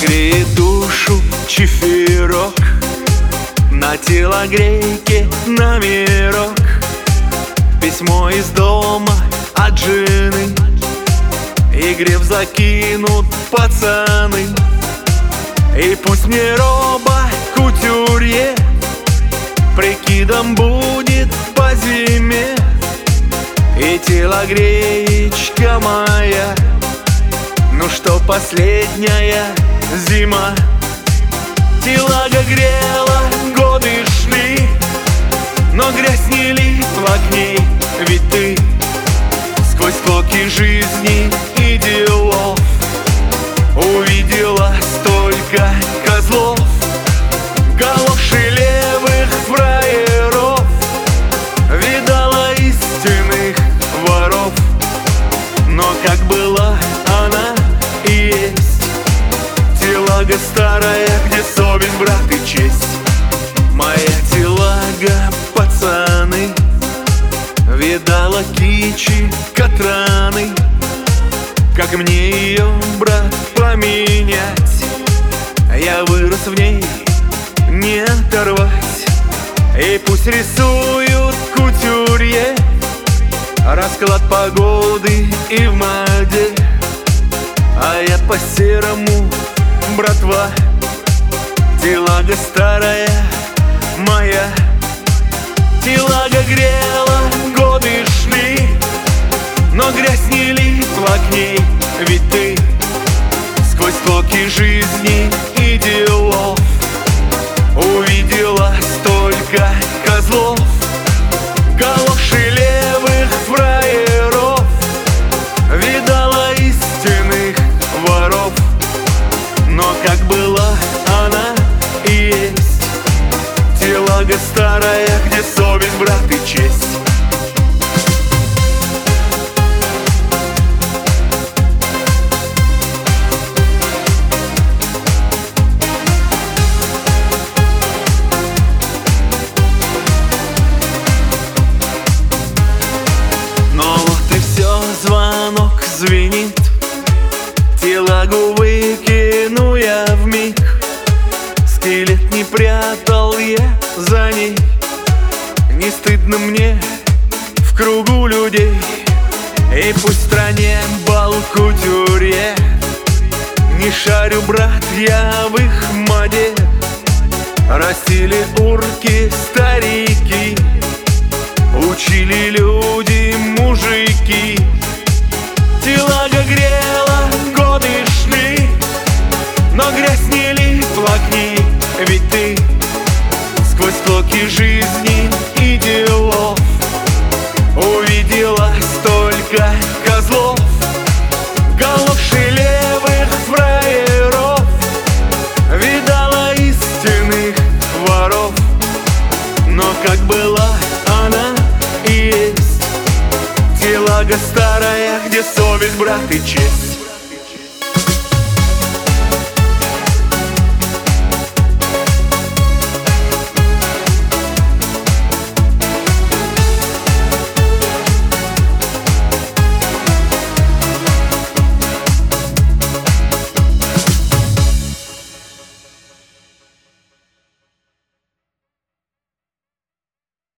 греет душу чифирок, на телогрейке номерок, письмо из дома от жены, и греб закинут пацаны. И пусть мне роба кутюрье прикидом будет по зиме, и телогреечка моя, ну что последняя зима. Телага грела, годы шли, но грязь не липла к ней, ведь ты сквозь склоки жизни и делов увидела столько козлов, галоши левых фраеров, видала истинных воров. Но как была она и есть телага старая, где совесть, брат, и честь. Моя телага, пацаны, видала кичи, катраны. Как мне ее, брат, поменять? Я вырос в ней, не оторвать. И пусть рисуют кутюрье расклад погоды и в моде, а я по-серому, братва. Телага старая моя, телага грела, годы шли, но грязь не липла к ней, ведь ты сквозь склоки жизни и делов увидела столько козлов, галоши левых фраеров, видала истинных воров. Но как была она и есть телага старая, где совесть, брат, и честь. Звонок звенит, телагу выкину я вмиг. Скелет не прятал я за ней, не стыдно мне в кругу людей. И пусть в стране бал кутюрье, не шарю, брат, я в их моде. Растили урки старики, учили люди мужики. Телага грела, годы шли, но грязь не липла к ней, ведь ты сквозь склоки жизни и делов увидела столько козлов, галоши левых фраеров, видала истинных воров. Но как была она и есть телага старая, где совесть, брат, и честь.